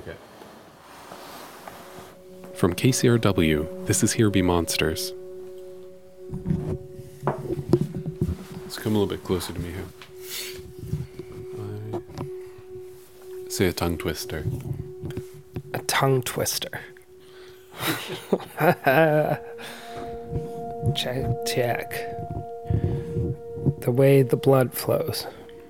Okay. From KCRW, this is Here Be Monsters. Let's come a little bit closer to me here. Say a tongue twister. A tongue twister. Check. The way the blood flows.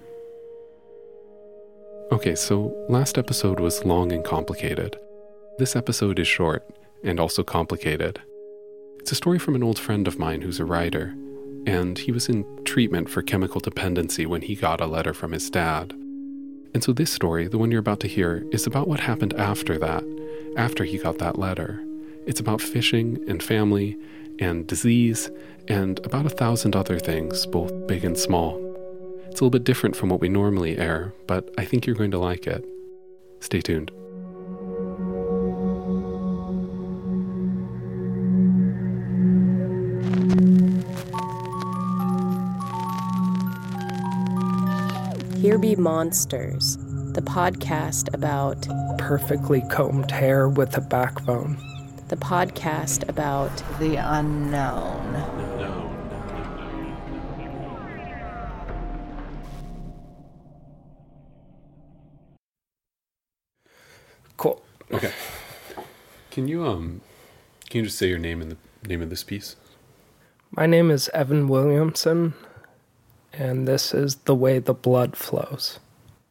Okay, so last episode was long and complicated. This episode is short and also complicated. It's a story from an old friend of mine who's a writer, and he was in treatment for chemical dependency when he got a letter from his dad. And so this story, the one you're about to hear, is about what happened after that, after he got that letter. It's about fishing and family and disease and about 1,000 other things, both big and small. It's a little bit different from what we normally air, but I think you're going to like it. Stay tuned. Here Be Monsters, the podcast about perfectly combed hair with a backbone. The podcast about the unknown. Cool. Okay. Can you just say your name and the name of this piece? My name is Evan Williamson, and this is The Way the Blood Flows.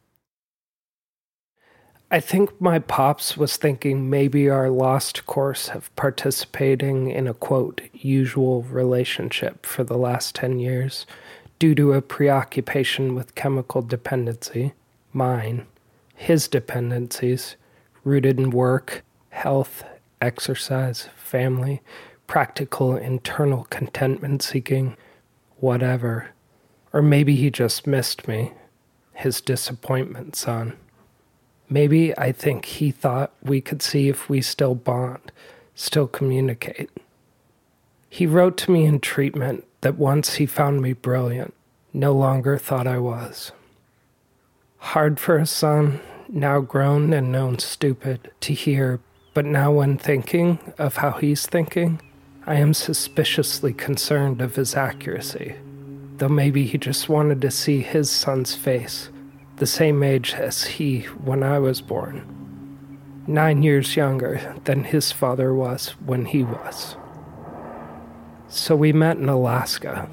I think my pops was thinking maybe our lost course of participating in a, quote, usual relationship for the last 10 years due to a preoccupation with chemical dependency, mine, his dependencies, rooted in work, health, exercise, family, practical internal contentment seeking, whatever. Or maybe he just missed me, his disappointment son. Maybe I think he thought we could see if we still bond, still communicate. He wrote to me in treatment that once he found me brilliant, no longer thought I was. Hard for a son, now grown and known stupid, to hear, but now when thinking of how he's thinking, I am suspiciously concerned of his accuracy. Though maybe he just wanted to see his son's face, the same age as he when I was born. 9 years younger than his father was when he was. So we met in Alaska.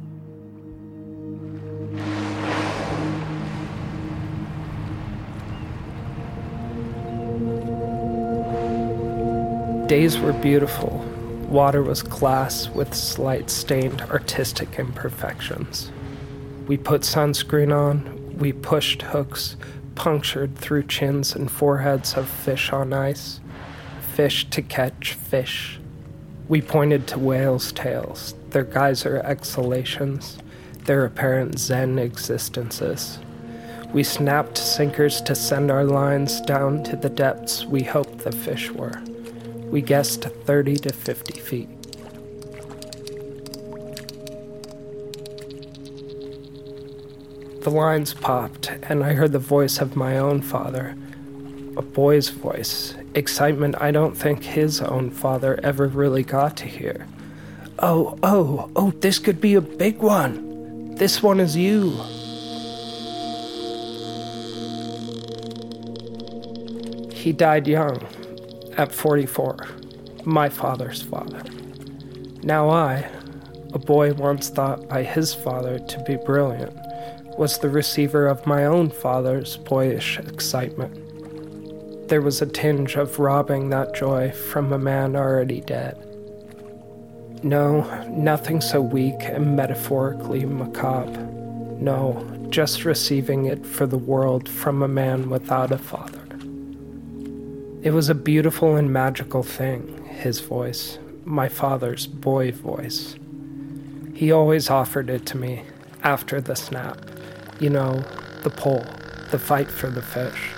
Days were beautiful. Water was glass with slight stained artistic imperfections. We put sunscreen on, we pushed hooks, punctured through chins and foreheads of fish on ice, fish to catch fish. We pointed to whales' tails, their geyser exhalations, their apparent zen existences. We snapped sinkers to send our lines down to the depths we hoped the fish were. We guessed 30 to 50 feet. The lines popped, and I heard the voice of my own father. A boy's voice. Excitement I don't think his own father ever really got to hear. Oh, this could be a big one. This one is you. He died young. At 44, my father's father. Now I, a boy once thought by his father to be brilliant, was the receiver of my own father's boyish excitement. There was a tinge of robbing that joy from a man already dead. No, nothing so weak and metaphorically macabre. No, just receiving it for the world from a man without a father. It was a beautiful and magical thing, his voice, my father's boy voice. He always offered it to me after the snap. You know, the pull, the fight for the fish.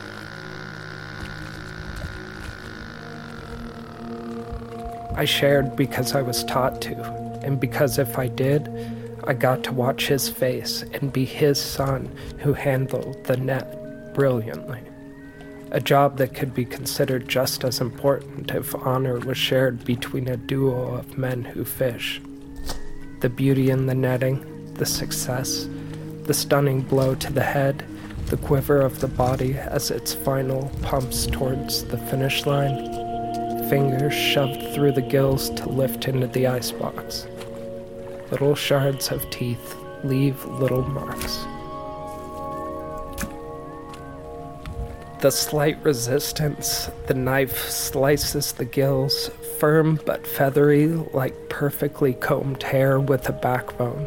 I shared because I was taught to, and because if I did, I got to watch his face and be his son who handled the net brilliantly. A job that could be considered just as important if honor was shared between a duo of men who fish. The beauty in the netting, the success, the stunning blow to the head, the quiver of the body as its final pumps towards the finish line, fingers shoved through the gills to lift into the icebox. Little shards of teeth leave little marks. The slight resistance, the knife slices the gills, firm but feathery like perfectly combed hair with a backbone.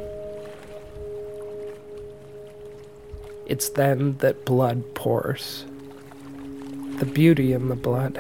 It's then that blood pours. The beauty in the blood.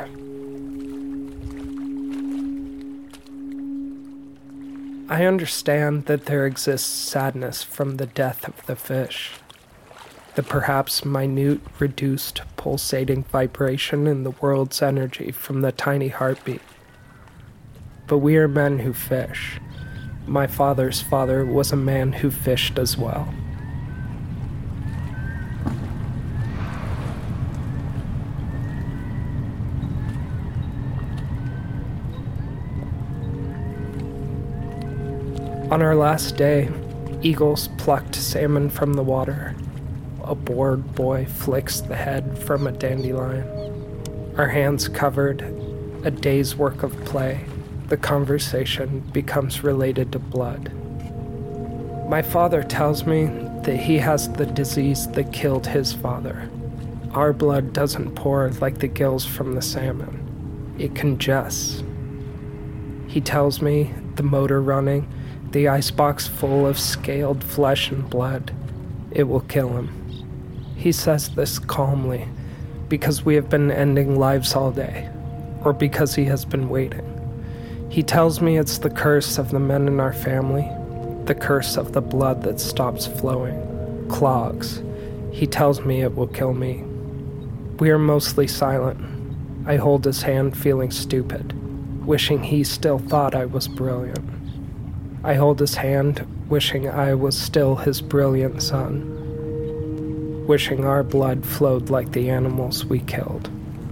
I understand that there exists sadness from the death of the fish. The perhaps minute, reduced, pulsating vibration in the world's energy from the tiny heartbeat. But we are men who fish. My father's father was a man who fished as well. On our last day, eagles plucked salmon from the water. A bored boy flicks the head from a dandelion. Our hands covered, a day's work of play. The conversation becomes related to blood. My father tells me that he has the disease that killed his father. Our blood doesn't pour like the gills from the salmon. It congests. He tells me the motor running, the icebox full of scaled flesh and blood, it will kill him. He says this calmly, because we have been ending lives all day, or because he has been waiting. He tells me it's the curse of the men in our family, the curse of the blood that stops flowing, clogs. He tells me it will kill me. We are mostly silent. I hold his hand feeling stupid, wishing he still thought I was brilliant. I hold his hand, wishing I was still his brilliant son, wishing our blood flowed like the animals we killed.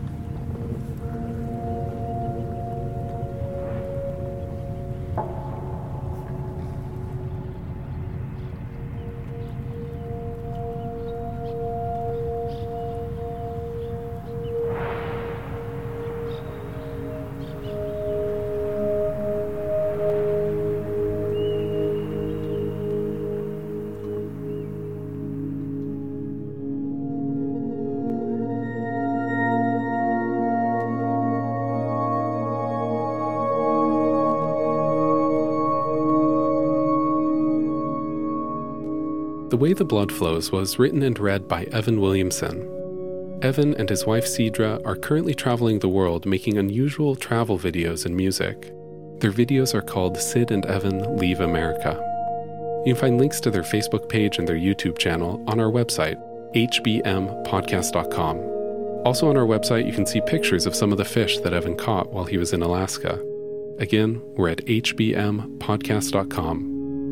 The Way the Blood Flows was written and read by Evan Williamson. Evan and his wife Cedra are currently traveling the world making unusual travel videos and music. Their videos are called Sid and Evan Leave America. You can find links to their Facebook page and their YouTube channel on our website, hbmpodcast.com. Also on our website, you can see pictures of some of the fish that Evan caught while he was in Alaska. Again, we're at hbmpodcast.com.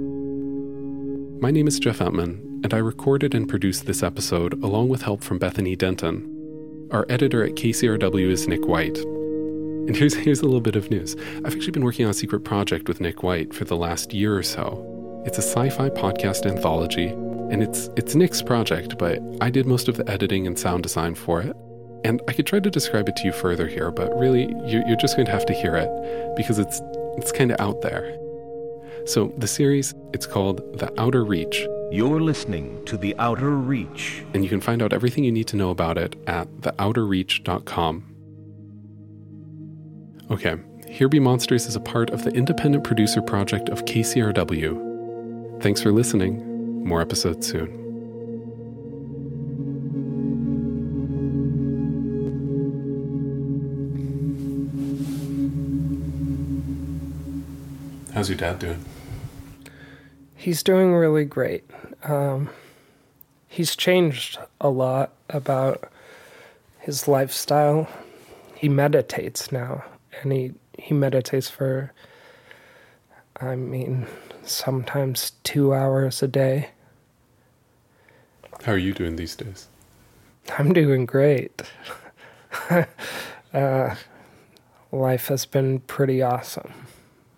My name is Jeff Entman, and I recorded and produced this episode along with help from Bethany Denton. Our editor at KCRW is Nick White. And here's a little bit of news. I've actually been working on a secret project with Nick White for the last year or so. It's a sci-fi podcast anthology, and it's Nick's project, but I did most of the editing and sound design for it. And I could try to describe it to you further here, but really, you're just going to have to hear it, because it's kind of out there. So the series, it's called The Outer Reach. You're listening to The Outer Reach. And you can find out everything you need to know about it at theouterreach.com. Okay, Here Be Monsters is a part of the independent producer project of KCRW. Thanks for listening. More episodes soon. How's your dad doing? He's doing really great. He's changed a lot about his lifestyle. He meditates now, and he meditates for, sometimes 2 hours a day. How are you doing these days? I'm doing great. Life has been pretty awesome.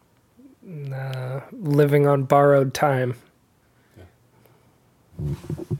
Living on borrowed time. Yeah.